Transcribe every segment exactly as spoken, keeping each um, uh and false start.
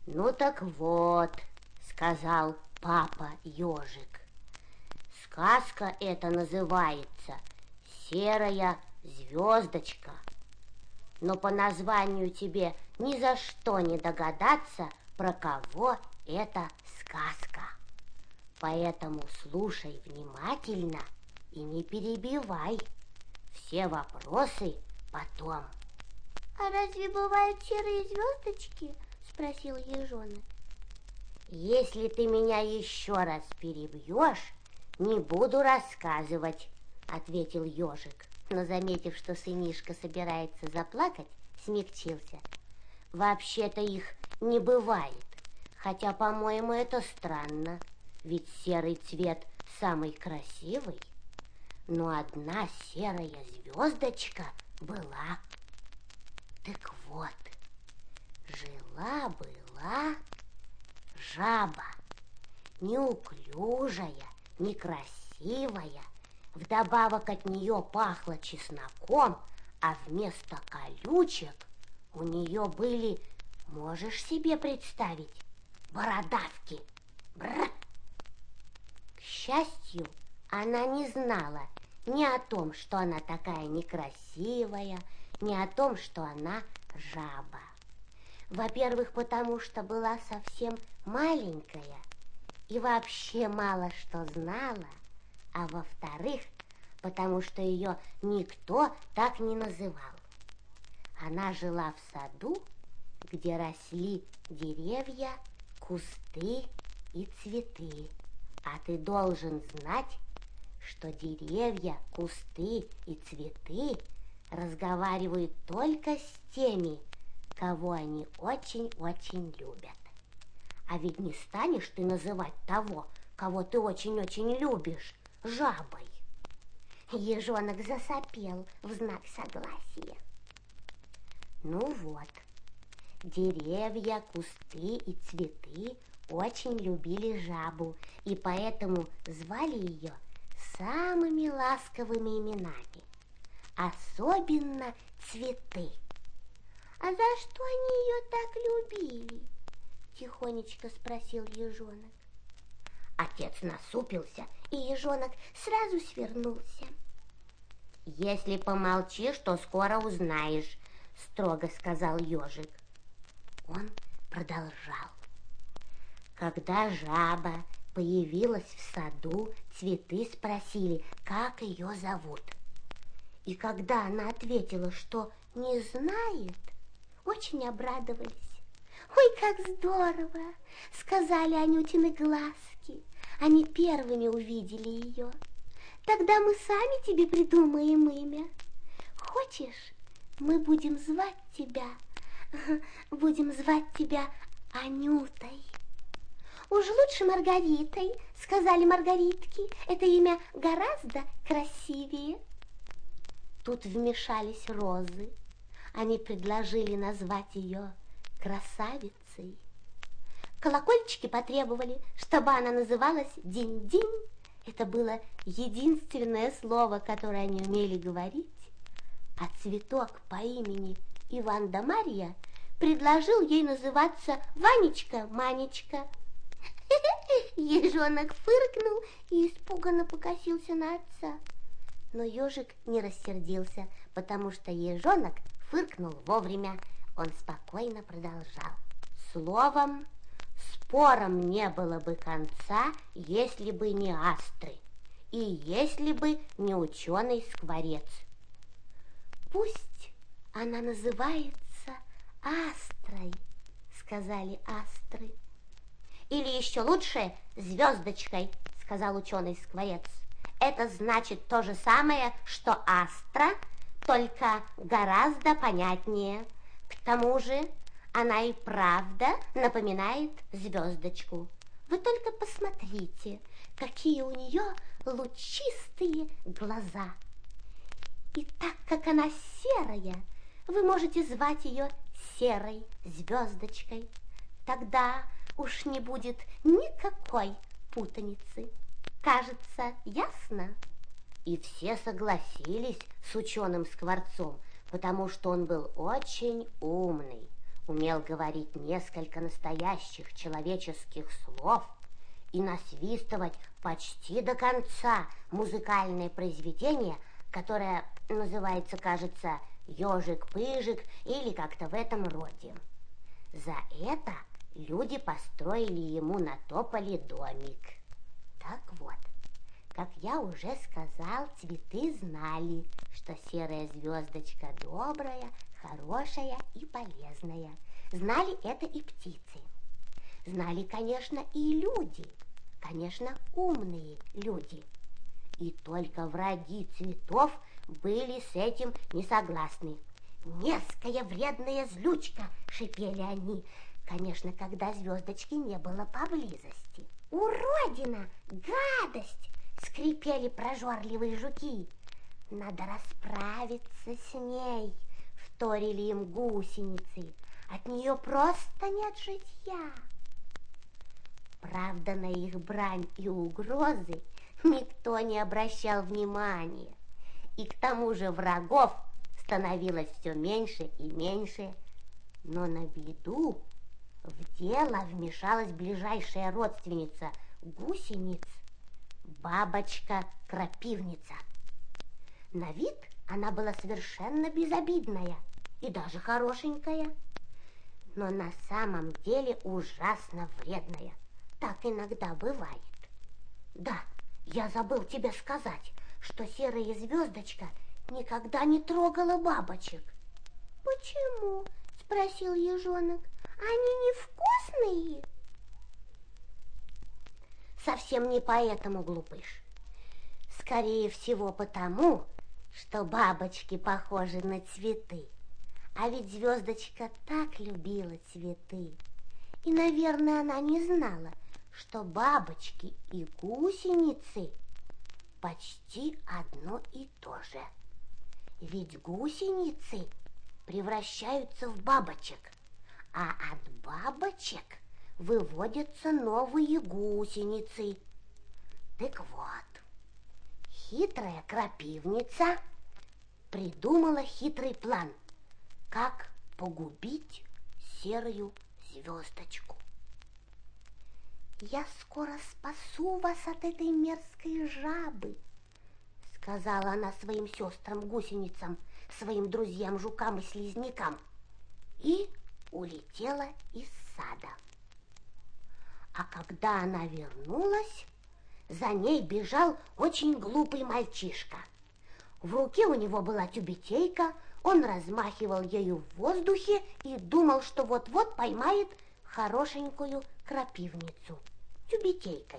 Ну так вот, сказал папа ежик, сказка эта называется «Серая звездочка». Но по названию тебе ни за что не догадаться, про кого эта сказка. Поэтому слушай внимательно и не перебивай. Все вопросы потом. А разве бывают серые звездочки? Спросил ежонок. Если ты меня еще раз перебьешь, не буду рассказывать, ответил ежик. Но, заметив, что сынишка собирается заплакать, смягчился. Вообще-то их не бывает, хотя, по-моему, это странно, ведь серый цвет самый красивый. Но одна серая звездочка была. Так вот, жила-была жаба, неуклюжая, некрасивая. Вдобавок от нее пахло чесноком, а вместо колючек у нее были, можешь себе представить, бородавки. Бррр. К счастью, она не знала ни о том, что она такая некрасивая, ни о том, что она жаба. Во-первых, потому что была совсем маленькая и вообще мало что знала, а во-вторых, потому что ее никто так не называл. Она жила в саду, где росли деревья, кусты и цветы. А ты должен знать, что деревья, кусты и цветы разговаривают только с теми, кого они очень-очень любят. А ведь не станешь ты называть того, кого ты очень-очень любишь, жабой. Ежонок засопел в знак согласия. Ну вот, деревья, кусты и цветы очень любили жабу, и поэтому звали ее самыми ласковыми именами, особенно цветы. А за что они ее так любили? Тихонечко спросил ежонок. Отец насупился, и ежонок сразу свернулся. Если помолчишь, то скоро узнаешь, строго сказал ежик. Он продолжал. Когда жаба появилась в саду, цветы спросили, как ее зовут. И когда она ответила, что не знает, очень обрадовались. «Ой, как здорово!» — сказали Анютины глазки. Они первыми увидели ее. «Тогда мы сами тебе придумаем имя. Хочешь, мы будем звать тебя, будем звать тебя Анютой?» «Уж лучше Маргаритой», — сказали маргаритки. «Это имя гораздо красивее». Тут вмешались розы. Они предложили назвать ее красавицей. Колокольчики потребовали, чтобы она называлась Динь-Динь. Это было единственное слово, которое они умели говорить. А цветок по имени Иван да Марья предложил ей называться Ванечка-Манечка. Ежонок фыркнул и испуганно покосился на отца. Но ежик не рассердился, потому что ежонок фыркнул вовремя. Он спокойно продолжал. Словом, спором не было бы конца, если бы не астры, и если бы не ученый-скворец. «Пусть она называется Астрой», — сказали астры. «Или еще лучше звездочкой», — сказал ученый-скворец. «Это значит то же самое, что астра, только гораздо понятнее. К тому же она и правда напоминает звездочку. Вы только посмотрите, какие у нее лучистые глаза. И так как она серая, вы можете звать ее серой звездочкой. Тогда уж не будет никакой путаницы. Кажется, ясно?» И все согласились с ученым-скворцом, потому что он был очень умный, умел говорить несколько настоящих человеческих слов и насвистывать почти до конца музыкальное произведение, которое называется, кажется, «Ежик-пыжик» или как-то в этом роде. За это люди построили ему на тополе домик. Так вот, как я уже сказал, цветы знали, что серая звездочка добрая, хорошая и полезная. Знали это и птицы. Знали, конечно, и люди. Конечно, умные люди. И только враги цветов были с этим не согласны. «Мерзкая вредная злючка!» — шипели они. Конечно, когда звездочки не было поблизости. «Уродина! Гадость!» — скрипели прожорливые жуки. «Надо расправиться с ней!» — вторили им гусеницы. «От нее просто нет житья!» Правда, на их брань и угрозы никто не обращал внимания. И к тому же врагов становилось все меньше и меньше. Но на беду в дело вмешалась ближайшая родственница гусениц, бабочка-крапивница. На вид она была совершенно безобидная и даже хорошенькая, но на самом деле ужасно вредная. Так иногда бывает. Да, я забыл тебе сказать, что серая звездочка никогда не трогала бабочек. «Почему?» — спросил ежонок. «Они невкусные?» Совсем не поэтому, глупыш. Скорее всего потому, что бабочки похожи на цветы. А ведь звездочка так любила цветы. И, наверное, она не знала, что бабочки и гусеницы почти одно и то же. Ведь гусеницы превращаются в бабочек, а от бабочек выводятся новые гусеницы. Так вот, хитрая крапивница придумала хитрый план, как погубить серую звездочку. «Я скоро спасу вас от этой мерзкой жабы», — сказала она своим сестрам-гусеницам, своим друзьям-жукам и слизнякам, и улетела из сада. А когда она вернулась, за ней бежал очень глупый мальчишка. В руке у него была тюбетейка, он размахивал ею в воздухе и думал, что вот-вот поймает хорошенькую крапивницу тюбетейкой.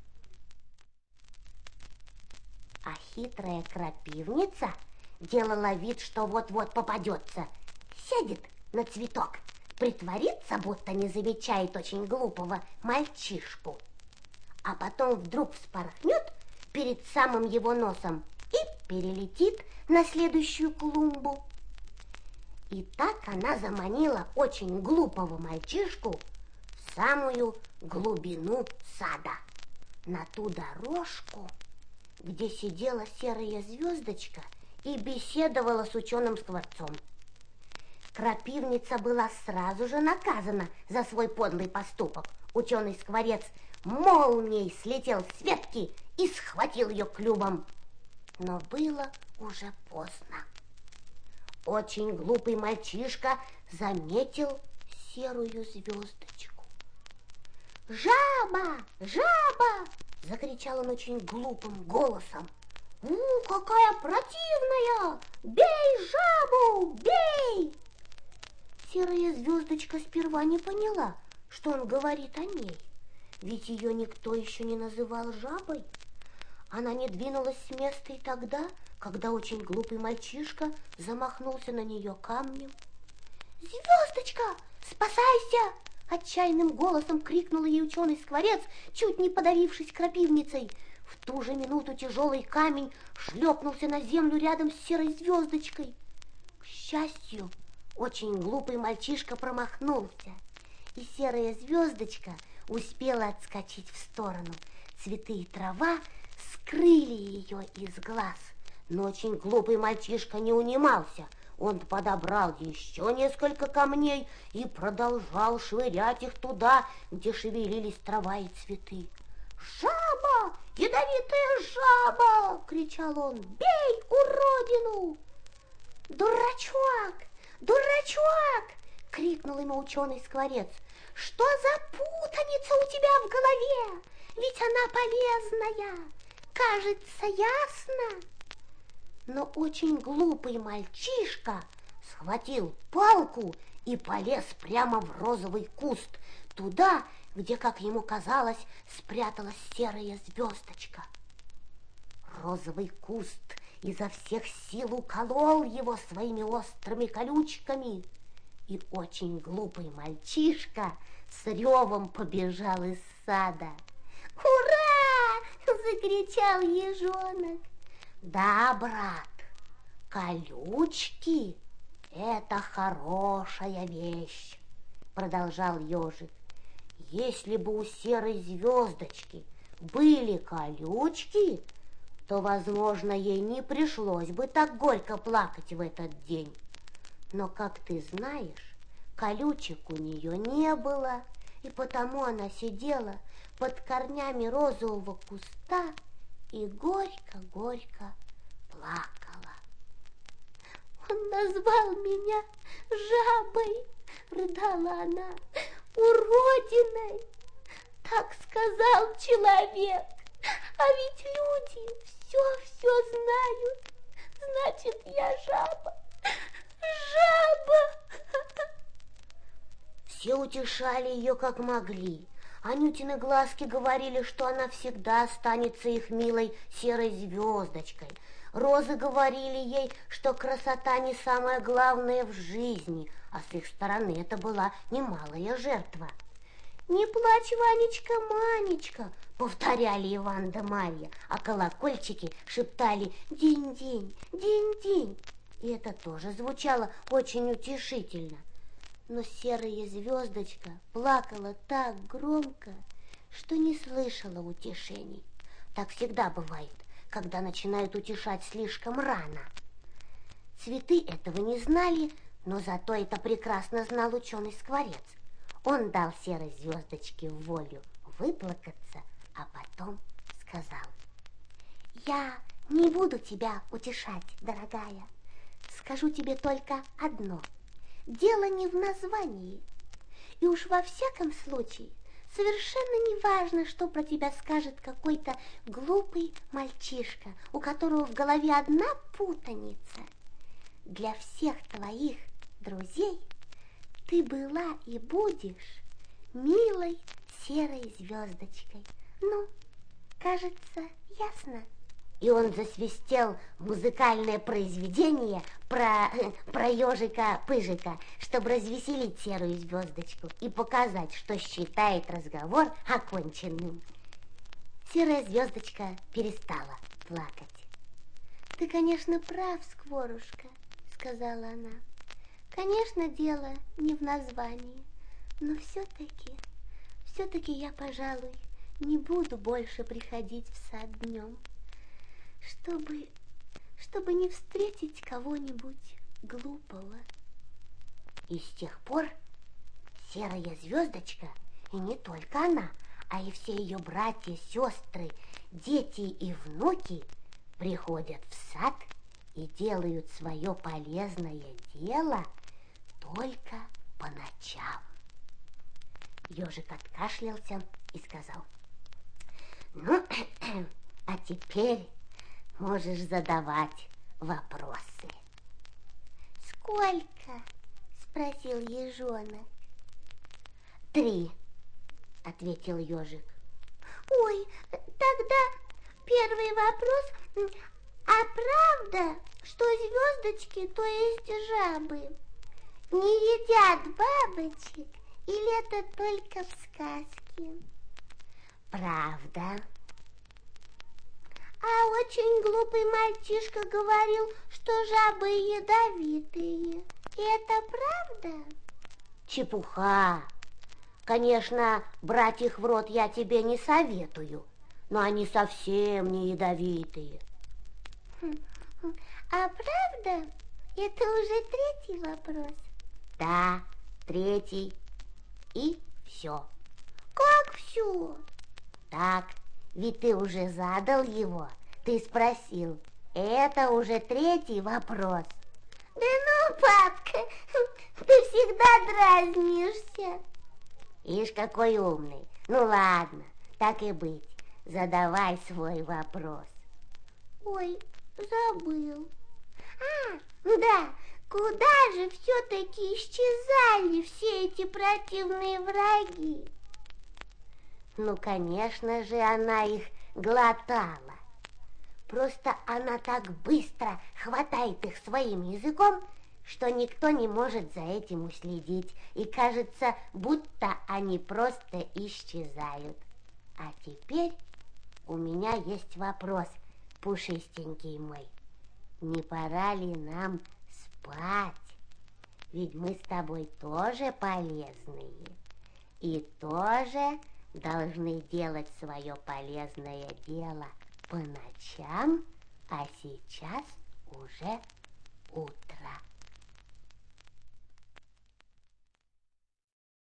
А хитрая крапивница делала вид, что вот-вот попадется. Сядет на цветок, притворится, будто не замечает очень глупого мальчишку, а потом вдруг вспорхнет перед самым его носом и перелетит на следующую клумбу. И так она заманила очень глупого мальчишку в самую глубину сада, на ту дорожку, где сидела серая звездочка и беседовала с ученым-скворцом. Крапивница была сразу же наказана за свой подлый поступок. Ученый-скворец молнией слетел с ветки и схватил ее клювом. Но было уже поздно. Очень глупый мальчишка заметил серую звездочку. «Жаба! Жаба!» — закричал он очень глупым голосом. «У, какая противная! Бей жабу! Бей!» Серая звездочка сперва не поняла, что он говорит о ней, ведь ее никто еще не называл жабой. Она не двинулась с места и тогда, когда очень глупый мальчишка замахнулся на нее камнем. «Звездочка, спасайся!» — отчаянным голосом крикнул ей ученый-скворец, чуть не подавившись крапивницей. В ту же минуту тяжелый камень шлепнулся на землю рядом с серой звездочкой. К счастью, очень глупый мальчишка промахнулся, и серая звездочка успела отскочить в сторону. Цветы и трава скрыли ее из глаз. Но очень глупый мальчишка не унимался. Он подобрал еще несколько камней и продолжал швырять их туда, где шевелились трава и цветы. «Жаба! Ядовитая жаба!» — кричал он. «Бей уродину!» «Дурачок! Дурачок!» — крикнул ему ученый-скворец. «Что за путаница у тебя в голове? Ведь она полезная! Кажется, ясно!» Но очень глупый мальчишка схватил палку и полез прямо в розовый куст, туда, где, как ему казалось, спряталась серая звездочка. Розовый куст изо всех сил уколол его своими острыми колючками, и очень глупый мальчишка с ревом побежал из сада. «Ура!» — закричал ежонок. «Да, брат, колючки — это хорошая вещь», — продолжал ежик. «Если бы у серой звездочки были колючки, то, возможно, ей не пришлось бы так горько плакать в этот день. Но, как ты знаешь, колючек у нее не было, и потому она сидела под корнями розового куста и горько-горько плакала. «Он назвал меня жабой», — рыдала она, «уродиной. Так сказал человек, а ведь люди все-все знают. Значит, я жаба, жаба». Все утешали ее как могли. Анютины глазки говорили, что она всегда останется их милой серой звездочкой. Розы говорили ей, что красота не самое главное в жизни, а с их стороны это была немалая жертва. «Не плачь, Ванечка, Манечка», — повторяли Иван да Марья, а колокольчики шептали «динь-динь, динь-динь». И это тоже звучало очень утешительно. Но серая звездочка плакала так громко, что не слышала утешений. Так всегда бывает, когда начинают утешать слишком рано. Цветы этого не знали, но зато это прекрасно знал ученый-скворец. Он дал серой звездочке волю выплакаться, а потом сказал: «Я не буду тебя утешать, дорогая. Скажу тебе только одно. Дело не в названии. И уж во всяком случае совершенно не важно, что про тебя скажет какой-то глупый мальчишка, у которого в голове одна путаница. Для всех твоих друзей ты была и будешь милой серой звездочкой. Ну, кажется, ясно?» И он засвистел музыкальное произведение про, про ежика-пыжика, чтобы развеселить серую звездочку и показать, что считает разговор оконченным. Серая звездочка перестала плакать. «Ты, конечно, прав, Скворушка», — сказала она. «Конечно, дело не в названии, но все-таки, все-таки я, пожалуй, не буду больше приходить в сад днем, чтобы, чтобы не встретить кого-нибудь глупого». И с тех пор серая звездочка, и не только она, а и все ее братья, сестры, дети и внуки приходят в сад и делают свое полезное дело только по ночам. Ежик откашлялся и сказал: «Ну, а теперь можешь задавать вопросы». «Сколько?» — спросил ежонок. «Три», — ответил ежик. «Ой, тогда первый вопрос. А правда, что звездочки, то есть жабы, не едят бабочек, или это только в сказке?» «Правда». «А очень глупый мальчишка говорил, что жабы ядовитые. И это правда?» «Чепуха. Конечно, брать их в рот я тебе не советую, но они совсем не ядовитые». «А правда, Это уже третий вопрос? Да, третий. И все. Как все? Так, ведь ты уже задал его. Ты спросил. Это уже третий вопрос. Да ну, папка, ты всегда дразнишься. Ишь, какой умный. Ну ладно, так и быть. Задавай свой вопрос. Ой, забыл. А, да, куда же все-таки исчезали все эти противные враги? Ну, конечно же, она их глотала. Просто она так быстро хватает их своим языком, что никто не может за этим уследить. И кажется, будто они просто исчезают. А теперь у меня есть вопрос, пушистенький мой. Не пора ли нам спать? Ведь мы с тобой тоже полезные. И тоже должны делать свое полезное дело по ночам, а сейчас уже утро.